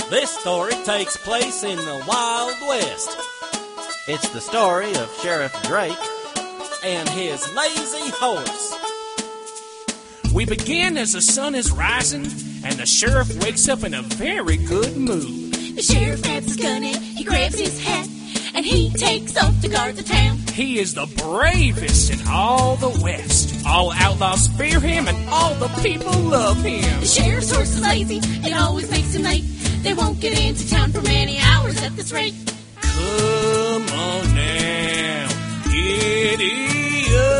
This story takes place in the Wild West. It's the story of Sheriff Drake and his lazy horse. We begin as the sun is rising, and the sheriff wakes up in a very good mood. The sheriff grabs his gun and he grabs his hat, and he takes off to guard the town. He is the bravest in all the West. All outlaws fear him, and all the people love him. The sheriff's horse is lazy, it always makes him late. They won't get into town for many hours at this rate. Come on now, giddy up.